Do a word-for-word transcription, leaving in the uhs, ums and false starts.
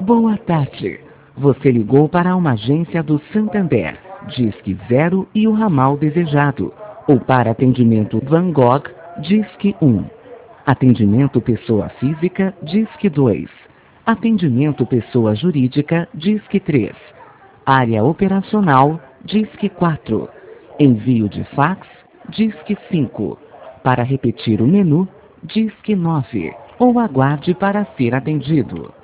Boa tarde. Você ligou para uma agência do Santander, Disque Zero e o ramal desejado. Ou para atendimento Van Gogh, Disque um. Atendimento pessoa física, Disque dois. Atendimento pessoa jurídica, Disque três. Área operacional, Disque quatro. Envio de fax, Disque cinco. Para repetir o menu, Disque nove. Ou aguarde para ser atendido.